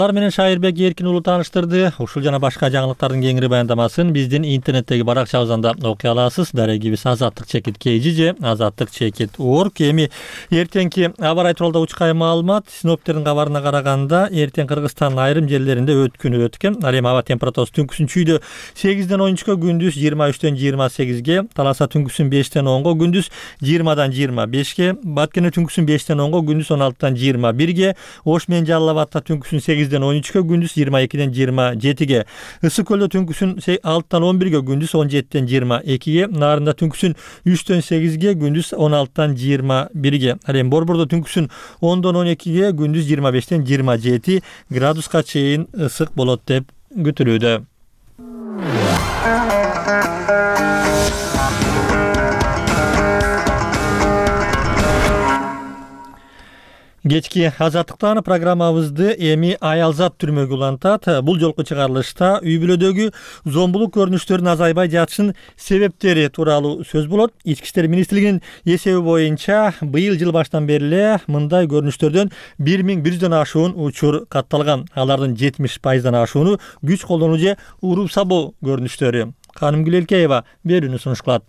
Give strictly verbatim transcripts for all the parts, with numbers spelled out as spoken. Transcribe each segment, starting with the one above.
Алар менен Шайырбек Эркин уулу тааныштырды. Ушул жана башка жаңылыктардын кеңири баяндамасын биздин интернеттеги баракчабыздан да окуй аласыз. Дарегибиз азаттык чекит kg же азаттык чекит org. Эми эртеңки аба ырайы тууралуу учкай маалымат. Синоптиктердин кабарына караганда эртең Кыргызстандын айрым жерлеринде өткүнү өткөн. Ал эми аба температурасы түнкүсүн чүйдө сегизден он үчкө, күндүз жыйырма үчтөн жыйырма сегизге, таласа түнкүсүн бештен онго, күндүз жыйырмадан жыйырма бешке, Баткене түнкүсүн бештен онго, күндүз он алтыдан жыйырма бирге, Ош менен Жалал Абадта түнкүсүн сегизден он үчкө, күндүз жыйырма экиден жыйырма жетиге, Ысык көлдө түнкүсүн алтыдан он бирге, күндүз он жетиден жыйырма экиге, Нарында түнкүсүн үчтөн сегизге, күндүз он алтыдан жыйырма бирге, ал эми Борбордо түнкүсүн ондон он экиге, күндүз жыйырма бештен жыйырма жети градуска чейин ысык болот деп күтүлүүдө. Кечки азаттыктан программабызды эми Аялзат түрмөгү улантат. Бул жолку чыгарылышта үй бүлөдөгү зомбулук көрүнүштөрүнүн азайбай жатышынын себептери тууралуу сөз болот. Ички иштер министрлигинин эсеби боюнча быйыл жыл баштан бери эле мындай көрүнүштөрдөн бир миң бир жүздөн ашуун учур катталган. Алардын жетимиш пайыздан ашууну күч колдонуу же уруп сабоо көрүнүштөрү. Канымгүл Элкеева берүүнү сунуш кылат.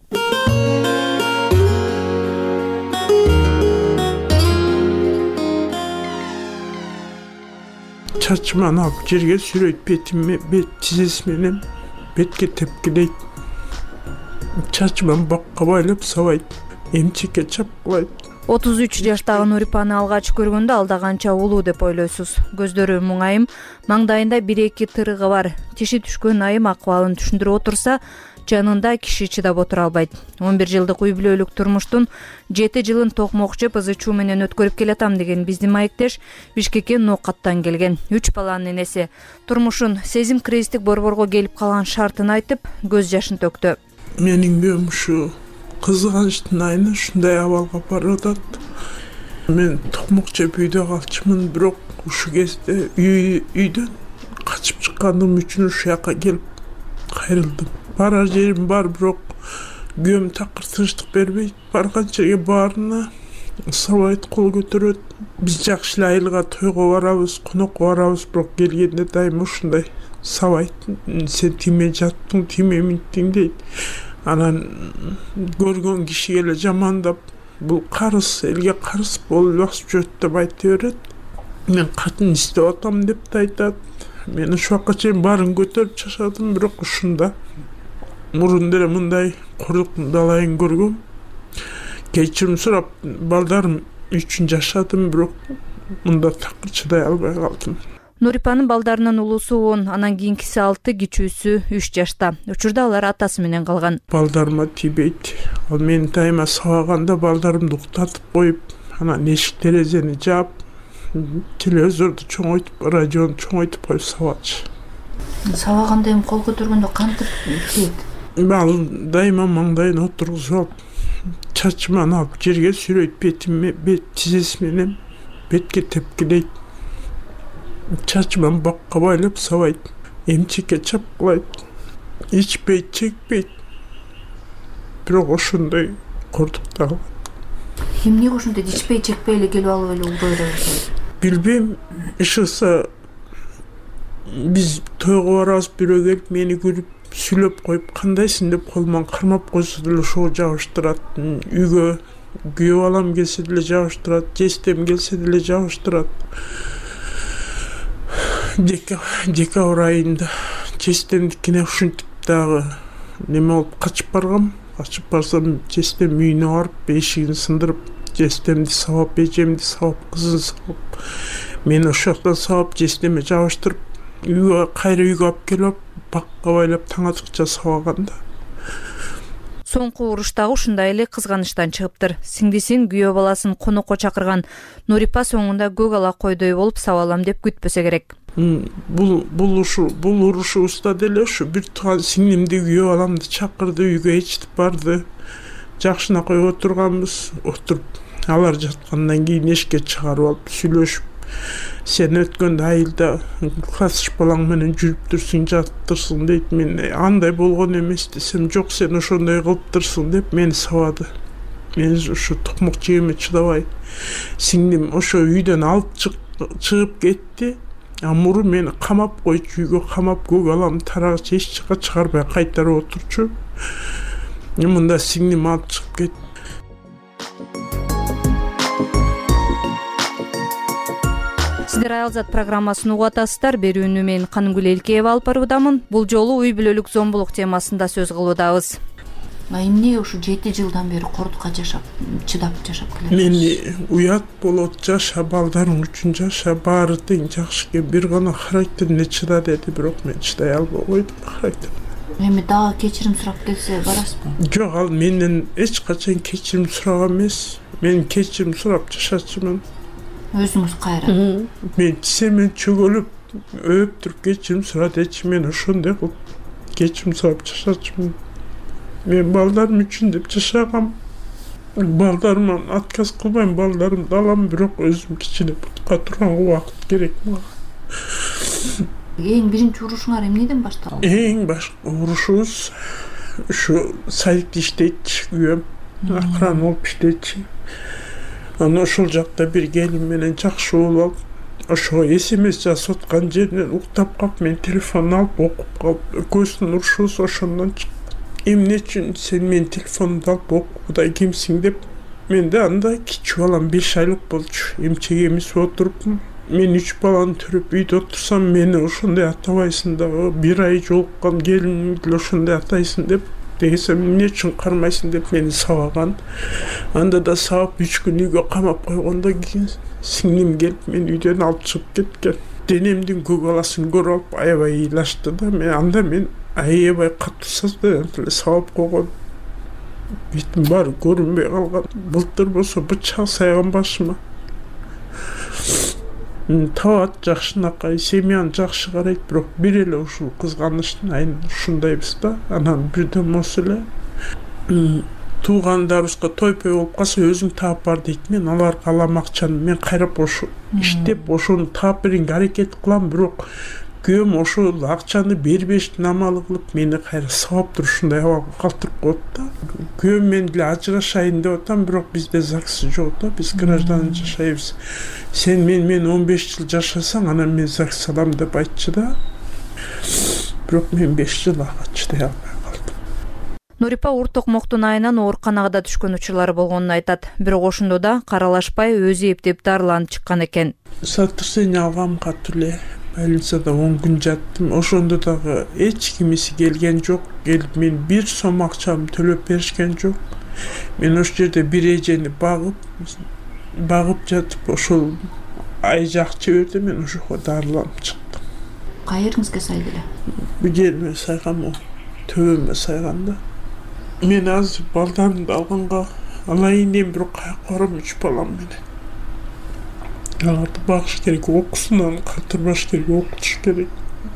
Чачыман алып жерге сүрөйт, бетиме бет тизеси менен бетке тепкилейт. Чачыман бакка байлап сабайт, эмчекке чапкылайт. отуз үч жаштагы Нурипаны алгач көргөндө алда канча улуу деп ойлойсуз. Көздөрү муңайым, маңдайында бир-эки тырыгы бар. Тиши түшкөн айым акыбалын түшүндүрүп отурса, жанында киши чыдап отура албайт. он бир жылдык үй бүлөлүк турмуштун жети жылын токмок жеп ызы чуу менен өткөрүп келатам деген биздин маектеш Бишкекке Ноокаттан келген. үч баланын энеси турмушун сезим кризистик борборго келип калган шартын айтып, көз жашын төктү. Менин күйөөм ушу кызганычтын айына ушундай абалга барып атат. Мен токмок жеп үйдө калчумун, бирок ушу кезде үйдөн качып чыкканым үчүн ушул жака келип кайрылдым. Барар жерим бар, бирок күйөөм такыр тынчтык бербейт. Барган жерге баарына сабайт, кол көтөрөт. Биз жакшы эле айылга тойго барабыз, конокко барабыз, бирок келгенде дайыма ушундай сабайт. Сен тиме жаттың, тиме минттиң дейт. Анан көргөн кишиге эле жамандап, бул карыз, элге карыз болуп басып жүрөт деп айта берет. Мен катын издеп атам деп да айтат. Мен ушул вакытка чейин баарын көтөрүп чашадым, бирок ушунда мурун деле мындай кордуктун далайын көргөм. Кечирим сурап, балдарым үчүн жашадым, бирок мында такыр чыдай албай калдым. Нурипанын балдарынын улуусу он, анан кийинкиси алты, кичүүсү үч жашта. Учурда алар атасы менен калган. Балдарыма тийбейт. Ал мен дайыма сабаганда балдарымды уктатып коюп, анан эшик терезени жаап, телевизорду чоңойтуп, радиону чоңойтуп коюп сабачы. Сабаганда эми кол көтөргөндө кантип иштейт? Ал дайыма маңдайына отургузуп алып, чачыман алып жерге сүрөйт, бетиме бет тизеси менен бетке тепкилейт. Чачыман бакка байлап сабайт, эмчекке чапкылайт. Ичпейт, чекпейт. Бирок ошондой кордукта калат. Эмне ошондой ичпей, чекпей эле келип алып эле убой берет? Билбейм, ишыса биз тойго барабыз, бирөө келип мени күлүп сүйлөп коюп, кандайсың деп колуман кармап койсо деле ошого жабыштырат. Үйгө күйөө балам келсе деле жабыштырат, жестем келсе деле жабыштырат. Декабрь айында жестемдикине ушинтип дагы неме болуп качып баргам. Качып барсам, жестем үйүнө барып, эшигин сындырып, жестемди сабап, эжемди сабап, кызын сабап, мени ошол жактан сабап, жестеме жабыштырып, үйгө кайра үйгө алып келип, бакка байлап таң атыкча сабаганда. Соңку уруштагы ушундай эле кызганычтан чыгыптыр. Сиңдисин күйөө баласын конокко чакырган Нурипа соңунда көк ала койдой болуп сабалам деп күтпөсө керек. Бул бул ушу бул урушубузда деле ушу бир тууган сиңдимди күйөө баламды чакырды, үйгө ичтип барды. Жакшынакай отурганбыз, отуруп алар жаткандан кийин эшикке чыгарып алып сүйлөшүп, сен өткөндө айылда класс балаң менен жүрүп турсуң, жаттырсың дейт. Мен андай болгон эмес десем, жок, сен ошондой кылыптырсың деп мени сабады. Мен ушу токмок жегиме чыдабай, сиңдим ошо үйдөн алып чыгып кетти. Амуру мени камап койчу, үйгө камап көк алам тарагыч эч жака чыгарбай кайтарып отурчу. Мында сиңдим алып чыгып кетти. Сиздер Аялзат программасын угуп атасыздар. Берүүнү мен Канымгүл Элкеева алып баруудамын. Бул жолу үй бүлөлүк зомбулук темасында сөз кылуудабыз. Эмне ушу жети жылдан бери кордукка жашап, чыдап жашап келет? Мени уят болот, жаша, балдарың үчүн жаша, баары тең жакшы экен. Бир гана характерине чыда деди, бирок мен чыдай албай койдум характерине. Эми дагы кечирим сурап келсе барасызбы? Жок, ал менден эч качан кечирим сураган эмес. Мен кечирим сурап жашачумун. Өзүңүз кайра? Мен тисемен чөгөлүп, өп туруп кечирим сура дечи, мен ошондой кылып кечирим сурап жашачумун. Мен балдарым үчүн деп жашагам. Балдарымдан отказ кылбайм, балдарымды алам, бирок өзүм кичине бутка турган убакыт керек мага. Эң биринчи урушуңар эмнеден башталды? Эң башкы урушубуз ушу садикте иштейт, күйөөм акран болуп иштейт. Аны ошол жакта бир келин менен жакшы болуп алып, ошого эсемес жазып аткан жеринен уктап калып, мен телефон алып окуп калып, экөөбүздүн урушубуз ошондон чыкты. Эмне үчүн сен менин телефонумду алып окууда кимсиң деп, мен да анда кичүү балам беш айлык болчу. Эмчеге эмизип отуруп, мен үч баланы төрөп үйдө отурсам, мени ошондой атабайсың дагы, бир ай жолуккан келинимди деле ошондой атайсың деп, десем эмне үчүн кармайсың деп мени сабаган. Анда да сабап үч күн үйгө камап койгондон кийин сиңдим келип мени үйдөн алып чыгып кеткен. Денемдин көк аласын көрүп алып аябай ыйлашты да, мен анда мен аябай катуу состояниеде эле сабап койгон. Бетим баары көрүнбөй калган. Былтыр болсо бычак сайган башыма. Табат жакшынакай, семьяны жакшы карайт, бирок бир эле ушул кызганычтын айын ушундайбыз да. Анан бирден болсо эле туугандарыбызга той-пой болуп калса өзүң таап бар дейт. Мен аларга алам акчаны, мен кайрап ошо иштеп ошону таап берүүгө аракет кылам, бирок күйөөм ошол акчаны бербештин амалы кылып мени кайра сабап туруп ушундай абалга калтырып коет да. Күйөөм менен деле ажырашайын деп атам, бирок бизде ЗАГС жок да, биз граждан жашайбыз. Сен мен мен он беш жыл жашасаң, анан мен ЗАГС алам деп айтчы да. Бирок мен беш жыл ага чыдай албай калдым. Нурипа урт токмоктун айынан ооруканага да түшкөн учурлары болгонун айтат. Бирок ошондо да каралашпай өзү эптеп дарыланып чыккан экен. Сотрясение алгам катуу эле. Больницада он күн жаттым. Ошондо дагы эч кимиси келген жок. Келип мен бир сом акчамды төлөп беришкен жок. Мен ошол жерде бир эжени багып, багып жатып, ошол айжа акча берди, мен ошого дарыланып чыктым. Кайерыңызга сайды эле? Жериме сайгам, төбөмө сайган да. Мен азыр балдарымды алганга алайын дейм, бирок каяка барам үч балам менен. Аларды багыш керек, окуусунан калтырбаш керек, окутуш керек.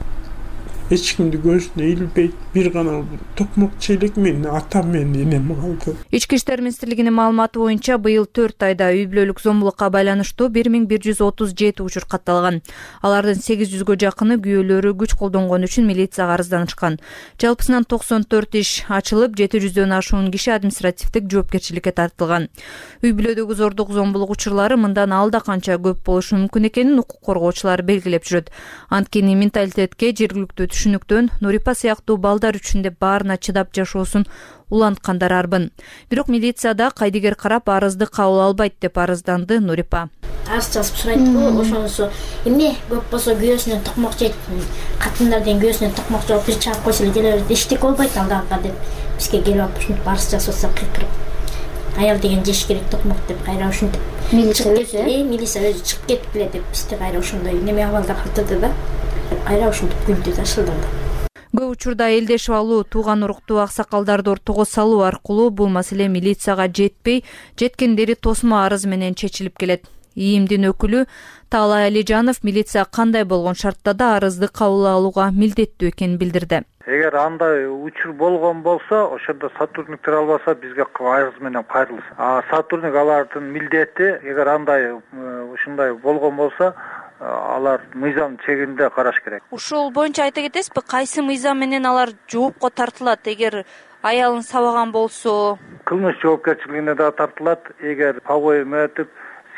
Эч кимди көзүнө илбейт, бир гана токмокчу элек мен атам менен энем калды. Ички иштер министрлигинин маалыматы боюнча быйыл төрт айда үй бүлөлүк зомбулукка байланыштуу бир миң бир жүз отуз жети учур катталган. Алардын сегиз жүзгө жакыны күйөөлөрү күч колдонгон үчүн милицияга арызданышкан. Жалпысынан токсон төрт иш ачылып, жети жүздөн ашуун киши административдик жоопкерчиликке тартылган. Үй бүлөдөгү зордук зомбулук учурлары мындан алда канча көп болушу мүмкүн экенин укук коргоочулар белгилеп жүрөт. Анткени менталитетке жергиликтүү түшүнүктөн Нурипа сыяктуу балдар үчүн деп баарына чыдап жашоосун уланткандар арбын. Бирок милицияда кайдыгер карап арызды кабыл албайт деп арызданды Нурипа. Арыз жазып сурайт, ошонусу эмне көп болсо күйөөсүнөн токмок жейт, катындардын күйөөсүнөн токмок жооп бир чаап койсо эле деле эчтеке болбойт алдыга деп бизге келип алып ушинтип арыз жазып атса кыйкырып. Аял деген жеш керек токмок деп кайра ушинтип милиция өзү, милиция өзү чыгып кетип эле деп бизди кайра ошондой неме абалда калтырды да. Кайра ушинтип күндү да шылдырды. Көп учурда элдешип алуу, тууган уруктуу аксакалдарды ортого салуу аркылуу бул маселе милицияга жетпей, жеткендери тосмо арыз менен чечилип келет. ИИМдин өкүлү Таалай Алижанов милиция кандай болгон шартта да арызды кабыл алууга милдеттүү экенин билдирди. Эгер андай учур болгон болсо, ошондо сотрудниктер албаса бизге арыз менен кайрылсын. А сотрудник алардын милдети, эгер андай ушундай болгон болсо, алар мыйзам чегинде караш керек. Ушул боюнча айта кетесизби, кайсы мыйзам менен алар жоопко тартылат? Эгер аялын сабаган болсо, кылмыш жоопкерчилигине да тартылат. Эгер побои өтүп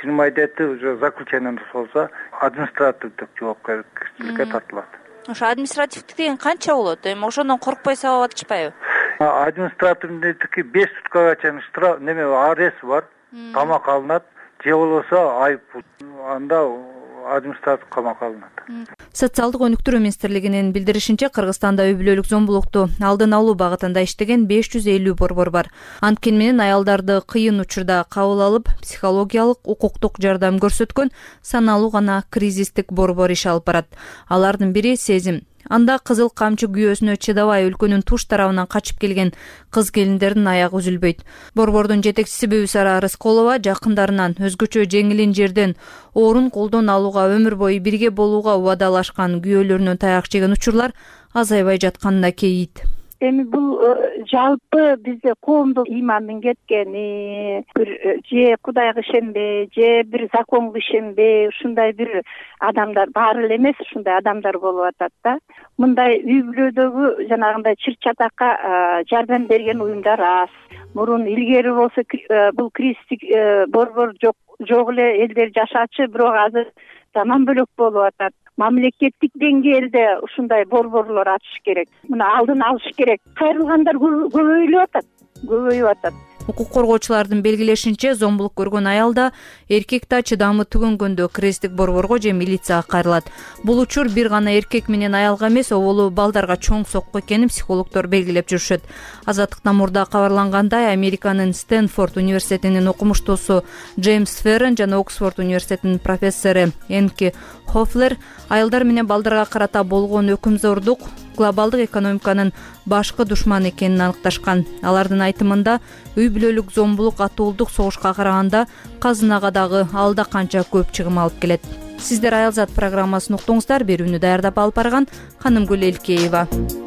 снимать уже заключением болсо административдик жоопкерчиликке тартылат. Ошо административдик деген канча болот? Эми ошондон коркпой сабап атышпайбы? Административдики беш суткага чейин штраф неме арест бар, камак алынат, же болбосо айып анда административ камак алынат. Социалдык өнүктүрүү министрлигинин билдиришинче, Кыргызстанда үй бүлөлүк зомбулукту алдын алуу багытында иштеген беш жүз элүү борбор бар. Анткени менен аялдарды кыйын учурда кабыл алып, психологиялык, укуктук жардам көрсөткөн саналуу гана кризистик борбор иш алып барат. Алардын бири Сезим. Анда кызыл камчы күйөөсүнө чыдабай өлкөнүн туш тарабынан качып келген кыз келиндердин аягы үзүлбөйт. Борбордун жетекчиси Бүбүсара Рысколова жакындарынан өзгөчө жеңилин жерден орун колдон алууга, өмүр бою бирге болууга убадалашкан күйөөлөрүнөн таяк жеген учурлар азайбай жатканына кейийт. Эми бул жалпы бизде коомдук ыймандын кеткени, бир же Кудайга ишенбей, же бир законго ишенбей, ушундай бир адамдар баары эле эмес, ушундай адамдар болуп атат да. Мындай үй бүлөдөгү жанагындай чыр-чатакка жардам берген уюмдар аз. Мурун илгери болсо бул кризистик борбор жок жок эле элдер жашачу, бирок азыр заман бөлөк болуп атат. Мамлекеттик деңгээлде ушундай борборлор ачыш керек. Муну алдын алыш керек. Кайрылгандар көбөйүп атат, көбөйүп атат. Укук коргоочулардын белгилешинче, зомбулук көргөн аял да, эркек да чыдамы түгөнгөндө кризистик борборго же милицияга кайрылат. Бул учур бир гана эркек менен аялга эмес, оболу балдарга чоң сокку экенин психологдор белгилеп жүрүшөт. Азаттыктан мурда кабарлангандай, Американын Стэнфорд университетинин окумуштуусу Джеймс Феррен жана Оксфорд университетинин профессору Энки Хофлер аялдар менен балдарга карата болгон өкүмзордук глобалдык экономиканын башкы душманы экенин аныкташкан. Алардын айтымында, үй бүлөлүк зомбулук атуулдук согушка караганда казынага дагы алда канча көп чыгым алып келет. Сиздер Аялзат программасын уктуңуздар. Берүүнү даярдап алып барган Канымгүл Элкеева.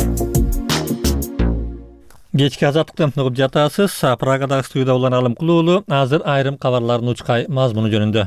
Кечки азаттыкты угуп жатасыз. Прагадагы студияда улан Алым Кулуулу азыр айрым кабарлардын учкай мазмуну жөнүндө.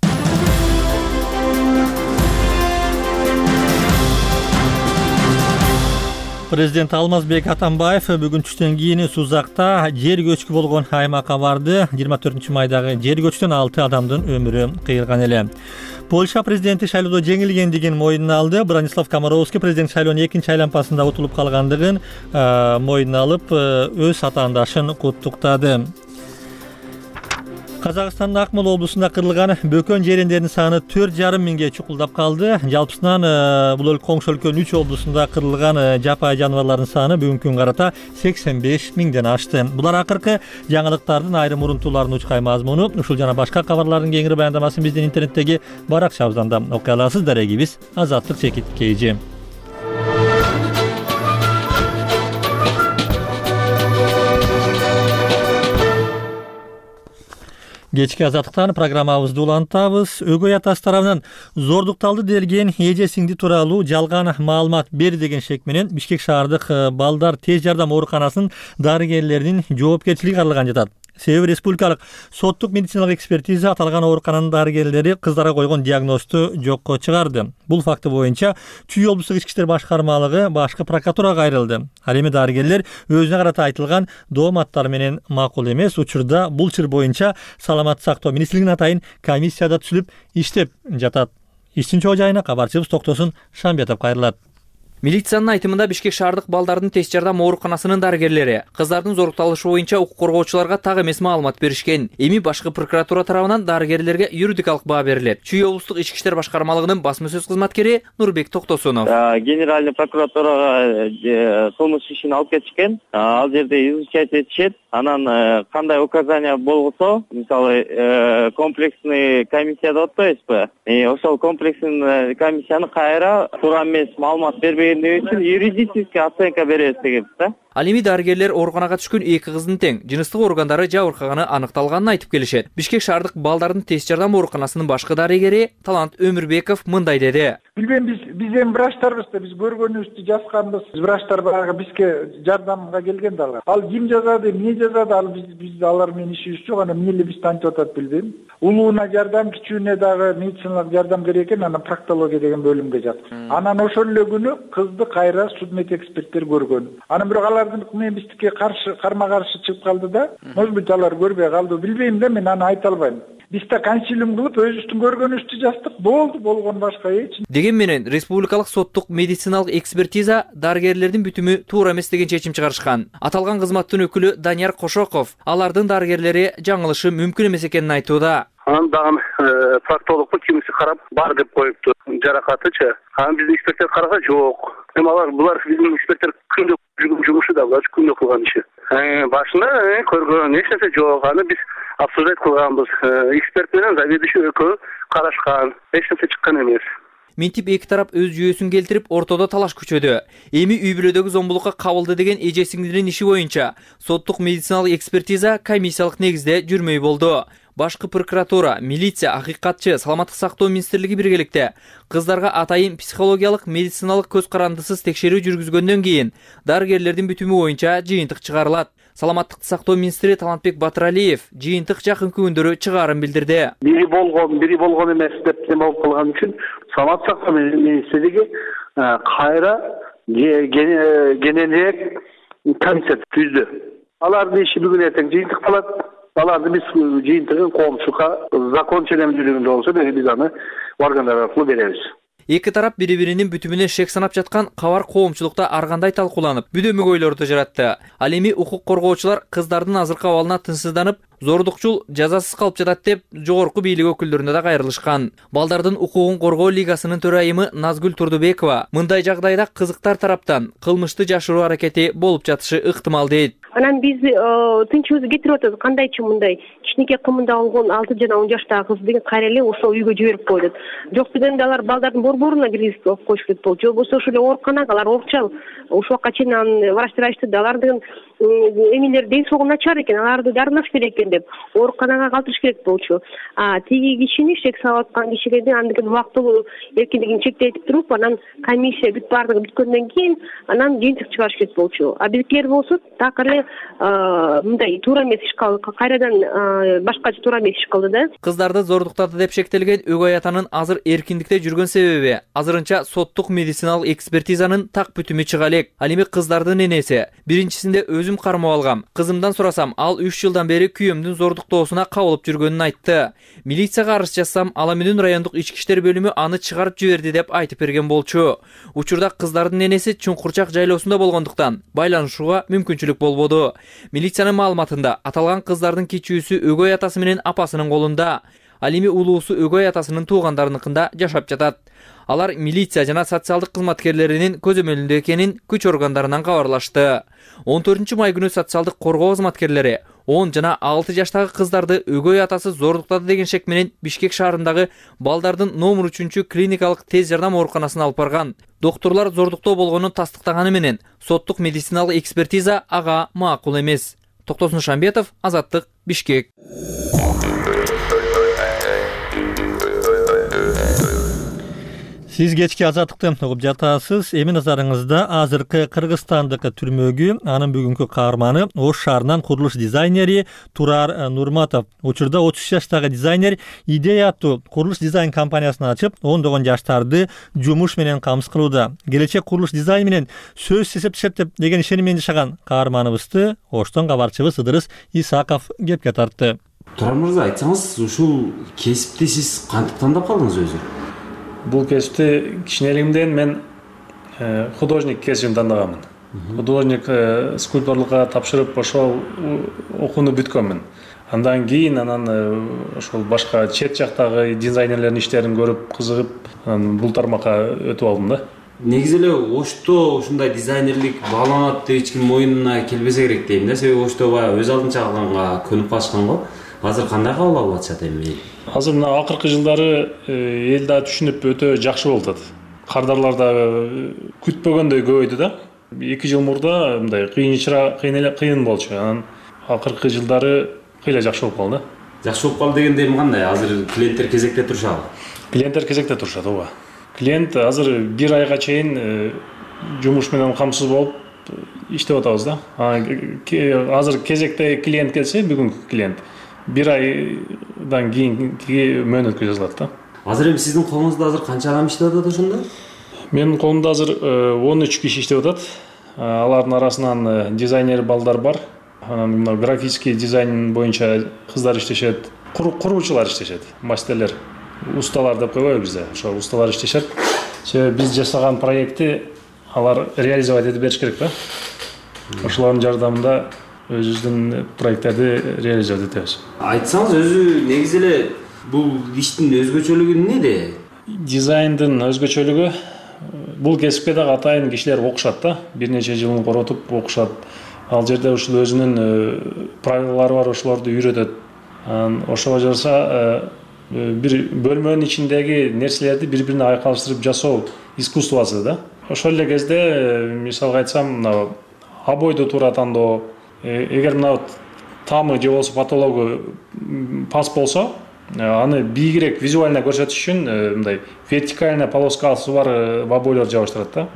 Президент Алмазбек Атамбаев бүгүн түштөн кийин Сузакта жер көчкү болгон аймакка барды. жыйырма төртүнчү майдагы жер көчтөн алты адамдын өмүрү кыйылган эле. Польша президенти шайлоодо жеңилгендигин мойнуна алды. Бранислав Комаровский президент шайлоонун экинчи айланпасында утулуп калгандыгын мойнуна алып, өз атаандашын куттуктады. Казакстандын Акмола облусунда кырылган бөкөн жерендердин саны төрт жарым миңге чукулдап калды. Жалпысынан бул өлкө коңшу өлкөнүн үч облусунда кырылган жапай жаныбарлардын саны бүгүнкү күнгө карата сексен беш миңден ашты. Булар акыркы жаңылыктардын айрым урунтууларын учкай мазмуну. Ушул жана башка кабарлардын кеңири баяндамасын биздин интернеттеги баракчабыздан да окуй аласыз. Дарегибиз Азаттык чекит kg. Кечки азаттыктан программабызды улантабыз. Өгөй атасы тарабынан зордукталды делген эже сиңди тууралуу жалган маалымат берди деген шек менен Бишкек шаардык балдар тез жардам ооруканасынын дарыгерлеринин жоопкерчилиги каралган жатат. Себеби республикалык соттук медициналык экспертиза аталган оорукананын дарыгерлери кыздарга койгон диагнозду жокко чыгарды. Бул факты боюнча Чүй облустук ички иштер башкармалыгы башкы прокуратурага кайрылды. Ал эми дарыгерлер өзүнө карата айтылган дооматтар менен макул эмес. Учурда бул чыр боюнча саламаттык сактоо министрлигинин атайын комиссияда түзүлүп иштеп жатат. Иштин чоо жайына кабарчыбыз Токтосун Шамбетов кайрылат. Милициянын айтымында Бишкек шаардык балдардын тез жардам ооруканасынын дарыгерлери кыздардын зорукталышы боюнча укук коргоочуларга так эмес маалымат беришкен. Эми башкы прокуратура тарабынан дарыгерлерге юридикалык баа берилет. Чүй облустук ички иштер башкармалыгынын басма сөз кызматкери Нурбек Токтосунов. Генеральный прокуратурага кылмыш ишин алып кетишкен. Ал жерде изучать этишет. Анан кандай указания болгосо, мисалы комплексный комиссия деп атпайбызбы? Ошол комплексный комиссияны кайра туура эмес маалымат бербегендиги үчүн юридический оценка беребиз дегенбиз да. Ал эми дарыгерлер ооруканага түшкөн эки кыздын тең жыныстык органдары жабыркаганы аныкталганын айтып келишет. Бишкек шаардык балдардын тез жардам ооруканасынын башкы дарыгери Талант Өмүрбеков мындай деди. Билбейм, биз биз эми врачтарбыз да, биз көргөнүбүздү жазганбыз. Врачтар баягы бизге жардамга келген да алар. Ал ким жазады, эмне жазады, ал биз биз алар менен ишибиз жок, анан эмне эле биз тантип атат билбейм. Улууна жардам, кичүүнө дагы медициналык жардам керек экен, анан проктология деген бөлүмгө жаткыз. Анан ошол эле күнү кызды кайра судмед эксперттер көргөн. Анан бирок алар алардын менен биздики каршы карма каршы чыгып калды да. Может быть, алар көрбөй калды, билбейм да, мен аны айта албайм. Биз да консилиум кылып өзүбүздүн көргөнүбүздү жаздык. Болду, болгон башка эч. Деген менен республикалык соттук медициналык экспертиза дарыгерлердин бүтүмү туура эмес деген чечим чыгарышкан. Аталган кызматтын өкүлү Данияр Кошоков алардын дарыгерлери жаңылышы мүмкүн эмес экенин айтууда. Анан дагы проктологду кимиси карап бар деп коюпту. Жаракатычы. Анан биздин эксперттер караса жок. Эми алар булар биздин эксперттер күндө жүргөн жумушу да, булар күндө кылган иши. Башында көргөн эч нерсе жок. Аны биз обсуждать кылганбыз. Эксперт менен заведующий экөө карашкан. Эч нерсе чыккан эмес. Минтип эки тарап өз жүйөсүн келтирип, ортодо талаш күчөдү. Эми үй бүлөдөгү зомбулукка кабылды деген эже сиңдинин иши боюнча соттук медициналык экспертиза комиссиялык негизде жүрмөй болду. Башкы прокуратура, милиция, акыйкатчы, саламаттык сактоо министрлиги биргеликте кыздарга атайын психологиялык медициналык көз карандысыз текшерүү жүргүзгөндөн кийин дарыгерлердин бүтүмү боюнча жыйынтык чыгарылат. Саламаттык сактоо министри Талантбек Батыралиев жыйынтык жакын күндөрү чыгаарын билдирди. Бири болгон, бири болгон эмес деп нема болуп калган үчүн саламаттык сактоо министрлиги кайра кененирээк комиссия түздү. Алардын иши бүгүн эртең жыйынтык болот. Аларды биз жыйынтыгын коомчулукка закон ченемдүүлүгүндө болсо биз аны органдар аркылуу беребиз. Эки тарап бири-биринин бүтүмүнө шек санап жаткан кабар коомчулукта ар кандай талкууланып, бүдөмүк ойлорду жаратты. Ал эми укук коргоочулар кыздардын азыркы абалына тынчсызданып, зордукчул жазасыз калып жатат деп жогорку бийлик өкүлдөрүнө да кайрылышкан. Балдардын укугун коргоо лигасынын төрайымы Назгүл Турдубекова мындай жагдайда кызыктар тараптан кылмышты жашыруу аракети болуп жатышы ыктымал дейт. Анан биз тынчыбызды кетирип атабыз. Кандайчы мындай кичинекей кымында болгон алты жана он жаштагы кыз деген кайра эле ошол үйгө жиберип койдут. Жок дегенде алар балдардын борборуна киргизип коюш керек болчу. Же болбосо ошол эле ооруканага алар оорукчал. Ошол вакытка чейин анын врачтар айтышты да, алардын эмелери ден соолугу начар экен, аларды дарылаш керек экен деп ооруканага калтырыш керек болчу. А тиги кишини шек салып аткан кишиге де андыгы убактылуу эркиндигин чектетип туруп, анан комиссия бүт баардыгы бүткөндөн кийин анан жыйынтык чыгарыш керек болчу. А биздикилер болсо так эле мындай туура эмес иш кылды, кайрадан башкача туура эмес иш кылды да. Кыздарды зордуктады деп шектелген өгөй атанын азыр эркиндикте жүргөн себеби азырынча соттук медициналык экспертизанын так бүтүмү чыга элек. Ал эми кыздардын энеси биринчисинде өзүм кармап алгам. Кызымдан сурасам, ал үч жылдан бери күйөөмдүн зордуктоосуна кабылып жүргөнүн айтты. Милицияга арыз жазсам, Ала Мүнүн райондук ички иштер бөлүмү аны чыгарып жиберди деп айтып берген болчу. Учурда кыздардын энеси Чуңкурчак жайлоосунда болгондуктан байланышууга мүмкүнчүлүк болбоду. Милициянын маалыматында аталган кыздардын кичүүсү өгөй атасы менен апасынын колунда. Ал эми улуусу өгөй атасынын туугандарыныкында жашап жатат. Алар милиция жана социалдык кызматкерлеринин көзөмөлүндө экенин күч органдарынан кабарлашты. он төртүнчү май күнү социалдык коргоо кызматкерлери он жана алты жаштагы кыздарды өгөй атасы зордуктады деген шек менен Бишкек шаарындагы балдардын номер үчүнчү клиникалык тез жардам ооруканасына алып барган. Доктурлар зордуктоо болгонун тастыктаганы менен соттук медициналык экспертиза ага макул эмес. Токтосун Шамбетов, Азаттык, Бишкек. Сиз кечки Азаттыкты угуп жатасыз. Эми назарыңызда азыркы Кыргызстандык түрмөгү, анын бүгүнкү каарманы Ош шаарынын курулуш дизайнери Турар Нурматов. Учурда отуз үч жаштагы дизайнер Идея аттуу курулуш дизайн компаниясын ачып, ондогон жаштарды жумуш менен камсыз кылууда. Келечек курулуш дизайн менен сөз сесептешет деп деген ишеним менен жашаган каарманыбызды Оштон кабарчыбыз Ыдырыс Исаков кепке тартты. Турар мырза, айтсаңыз, ушул кесипти сиз кантип тандап калдыңыз өзү? Бул кесипти кичинелигимден мен художник кесибин тандагамын. Художник скульпторлукка тапшырып ошол окууну бүткөнмүн. Андан кийин анан ошол башка чет жактагы дизайнерлердин иштерин көрүп, кызыгып, бул тармакка өтүп алдым да. Негизи эле Ошто ушундай дизайнерлик бааланат деп эч ким моюнуна келбесе керек дейм да. Себеби Ошто баягы өз алдынча калганга көнүп калышкан го. Азыр кандай кабыл алып атышат эми? Азыр мына акыркы жылдары эл да түшүнүп өтө жакшы болуп атат. Кардарлар да күтпөгөндөй көбөйдү да. эки жыл мурда мындай кыйынчыраак, кыйын болчу. Анан акыркы жылдары кыйла жакшы болуп калды. Жакшы болуп калды дегенде эми кандай? Азыр клиенттер кезекте турушабы? Клиенттер кезекте турушат, ооба. Клиент азыр бир айга чейин жумуш менен камсыз болуп иштеп атабыз да. Азыр кезекте клиент келсе, бүгүнкү клиент бир айдан кийинки мөөнөткө жазылат да. Азыр эми сиздин колуңузда азыр канча адам иштеп атат ошондо? Менин колумда азыр он үч киши иштеп атат. алардын арасынан дизайнер балдар бар. Анан мына графический дизайн боюнча кыздар иштешет, куруучулар иштешет, мастерлер, усталар деп койбойбу бизде. Ошо усталар иштешет. Себеби биз жасаган проектти алар реализовать этип бериш керек да. Ошолордун жардамында өзүбүздүн проекттерди реализовать этебиз. Айтсаңыз, өзү негизи эле бул иштин өзгөчөлүгү эмнеде? Дизайндын өзгөчөлүгү бул кесипке дагы атайын кишилер окушат да. Бир нече жылын коротуп окушат. Ал жерде ушул өзүнүн правилалары бар, ошолорду үйрөтөт. Ошого жараша бир бөлмөнүн ичиндеги нерселерди бири-бирине айкалыштырып жасоо искусствосу да. Ошол эле кезде мисалга айтсам, мына обойду туура тандоо, эгер мына тамы же болбосо потологу пас болсо, аны бийигирээк визуально көрсөтүш үчүн мындай вертикальная полоскасы бар обойлор жабыштырат да.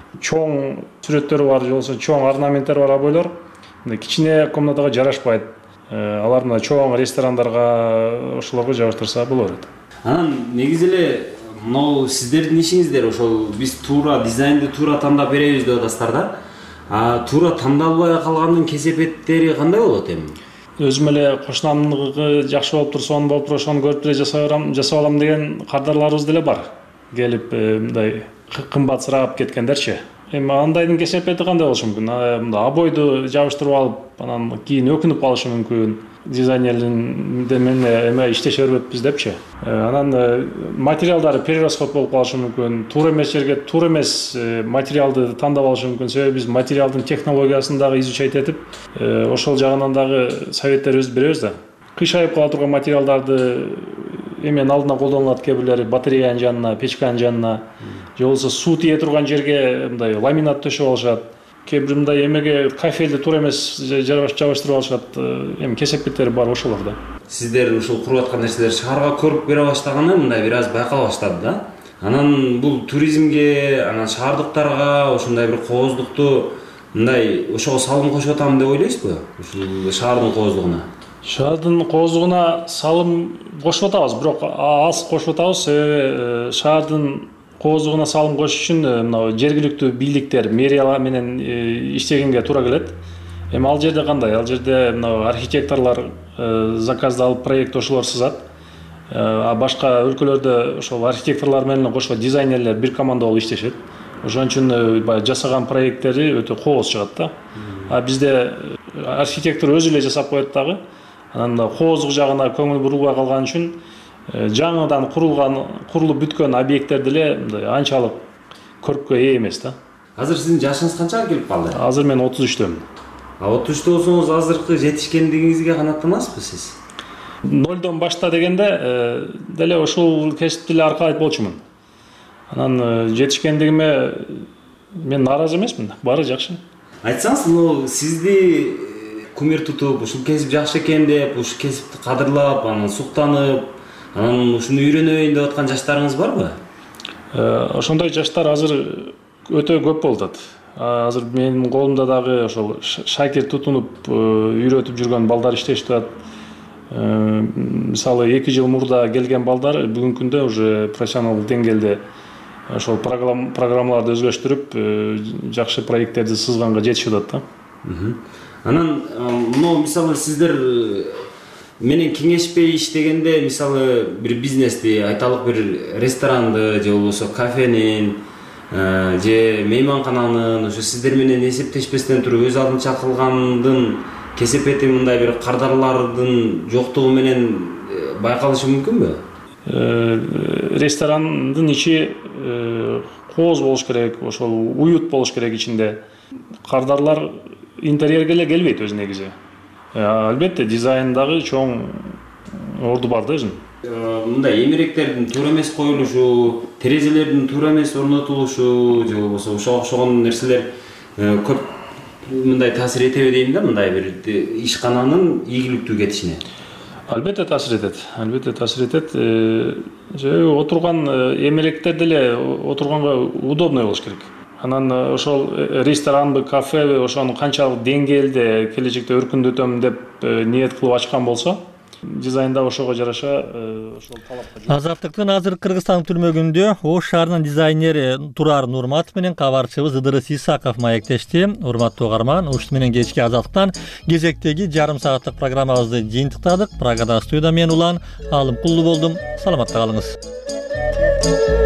Чоң сүрөттөрү бар же болбосо чоң орнаменттер бар обойлор кичине комнатага жарашпайт. Алар мына чоң ресторандарга ошолорго жабыштырса болот. Анан негизи эле могу сиздердин ишиңиздер ошол биз туура дизайнды туура тандап беребиз деп атасыздар да. А туура тандалбай калгандын кесепеттери кандай болот эми? Өзүм эле кошунамдыгы жакшы болуп тур, сонун болуп тур, ошону көрүп эле жасап алам деген кардарларыбыз деле бар. Келип мындай кымбатсырап кеткендерчи. Эми андайдын кесепети кандай болушу мүмкүн? Мында обойду жабыштырып алып, анан кийин өкүнүп калышы мүмкүн. Дизайнерлердин менен эме иштеше бербеппиз депчи. Анан материалдары перерасход болуп калышы мүмкүн. Туура эмес жерге туура эмес материалды тандап алышы мүмкүн. Себеби биз материалдын технологиясын дагы изучать этип, ошол жагынан дагы советтерибизди беребиз да. Кыйшайып кала турган материалдарды эменин алдына колдонулат, кээ бирлери батареянын жанына, печканын жанына, же болбосо суу тие турган жерге мындай ламинат төшөп алышат. Кээ бир мындай эмеге кафелди туура эмес жабыштырып алышат. Эми кесепеттери бар ошолор да. Сиздер ушул куруп аткан нерселер шаарга көрүп бере баштаганы мындай бир аз байкала баштады да. Анан бул туризмге, анан шаардыктарга ошондой бир кооздукту мындай ошого салым кошуп атам деп ойлойсузбу? Ушул шаардын кооздугуна. Шаардын кооздугуна салым кошуп атабыз, бирок аз кошуп атабыз. Себеби шаардын кооздугуна салым кошуш үчүн мына жергиликтүү бийликтер, мэриялар менен иштегенге туура келет. Эми ал жерде кандай? Ал жерде мына архитекторлор заказды алып проект ошолор сызат. А башка өлкөлөрдө ошол архитекторлор менен кошо дизайнерлер бир команда болуп иштешет. Ошон үчүн баягы жасаган проекттери өтө кооз чыгат да. А бизде архитектор өзү эле жасап коет дагы. Анан да кооздук жагына көңүл бурулбай калган үчүн жаңыдан курулган, курулуп бүткөн объекттерди эле мындай анчалык көрккө ээ эмес да. Азыр сиздин жашыңыз канчага келип калды? Азыр мен отуз үчтөмүн. А отуз үчтө болсоңуз азыркы жетишкендигиңизге канааттанасызбы сиз? Нолдон башта дегенде деле ушул кесипти эле аркалайт болчумун. Анан жетишкендигиме мен нааразы эмесмин, баары жакшы. Айтсаңыз, ну сизди кумир тутуп, ушул кесип жакшы экен деп, ушул кесипти кадырлап, анан суктанып, анан ушуну үйрөнөйүн деп аткан жаштарыңыз барбы? Ошондой жаштар азыр өтө көп болуп атат. Азыр менин колумда дагы ошол шакирт тутунуп үйрөтүп жүргөн балдар иштешип атат. Мисалы эки жыл мурда келген балдар бүгүнкү күндө уже профессионалдык деңгээлде ошол программаларды өзгөчтүрүп, жакшы проекттерди сызганга жетишип атат да. Анан мына мисалы сиздер менен кеңешпей иштегенде, мисалы бир бизнести, айталык бир ресторанды же болбосо кафенин же мейманкананын ошо сиздер менен эсептешпестен туруп өз алдынча кылгандын кесепети мындай бир кардарлардын жоктугу менен байкалышы мүмкүнбү? Ресторандын ичи кооз болуш керек, ошол уют болуш керек ичинде. Кардарлар интерьерге эле келбейт өз негизи. Албетте дизайндагы чоң орду бар да өзүнүн. Мындай эмеректердин туура эмес коюлушу, терезелердин туура эмес орнотулушу же болбосо ошого окшогон нерселер көп мындай таасир этеби дейм да, мындай бир ишкананын ийгиликтүү кетишине. Албетте таасир этет. Албетте таасир этет. Же отурган эмелектер деле отурганга удобный болуш керек. Анан ошол ресторанбы, кафеби ошону канчалык деңгээлде келечекте өркүндөтөм деп ниет кылып ачкан болсо, дизайн да ошого жараша ошол талапка. Азаттыктын азыр Кыргызстан түрмөгүндө Ош шаарынын дизайнери Турар Нурматов менен кабарчыбыз Ыдырыс Исаков маектешти. Урматтуу угарман, ушуну менен кечки Азаттыктан кезектеги жарым сааттык программабызды жыйынтыктадык. Прагада студияда мен Улан Алымкулду болдум. Саламатта калыңыз.